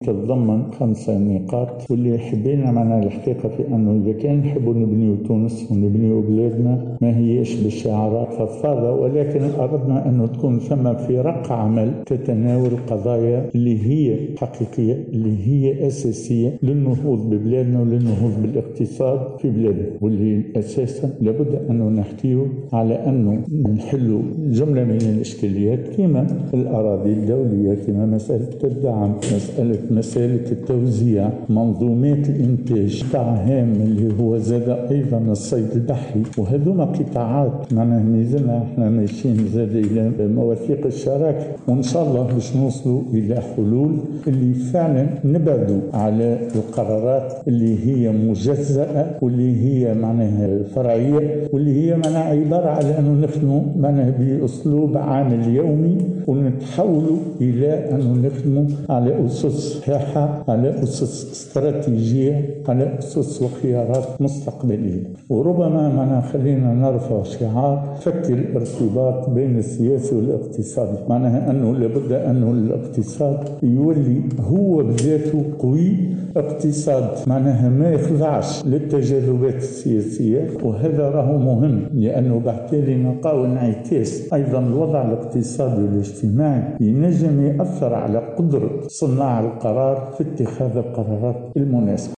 تتضمن 5 نقاط، واللي حبينا معنا الحقيقة في أنه إذا كان نحبوا نبنيو تونس ونبنيو بلادنا ما هيش بالشعارات فضفاضة، ولكن أردنا أنه تكون ثم فرق عمل تتناول القضايا اللي هي حقيقية، اللي هي أساسية للنهوض ببلادنا وللنهوض بالاقتصاد في بلادنا، واللي أساسا لابد أنه نحكيه على أنه نحلوا جملة من الإشكاليات كما الأراضي الدولية، كما مسألة الدعم، مسألة التوزيع، منظومات الإنتاج، قطاع هام اللي هو زاد أيضا الصيد البحري، وهذوما قطاعات معناها مازلنا احنا ماشيين زاد إلى مواثيق الشراكة، وإن شاء الله باش نوصلوا إلى حلول اللي فعلا نبعدوا على القرارات اللي هي مجزأة واللي هي معناها فرعية، واللي هي معناها عبارة على أنه نخدموا معناها بأسلوب عامل يومي، ونتحولوا إلى أنه نخدموا على أسس صحيحة، على أسس استراتيجية، على أسس وخيارات مستقبلية. وربما معناها خلينا نرفع شعار فك الارتباط بين السياسي والاقتصادي، معناها أنه لابد أنه الاقتصاد يولي هو بذاته قوي، اقتصاد معناها ما يخضعش للتجاذبات السياسية، وهذا راهو مهم لأنه بالتالي نلقاو انعكاس أيضا الوضع الاقتصادي والاجتماعي ينجم يأثر على قدرة صناع القرار في اتخاذ القرارات المناسبة.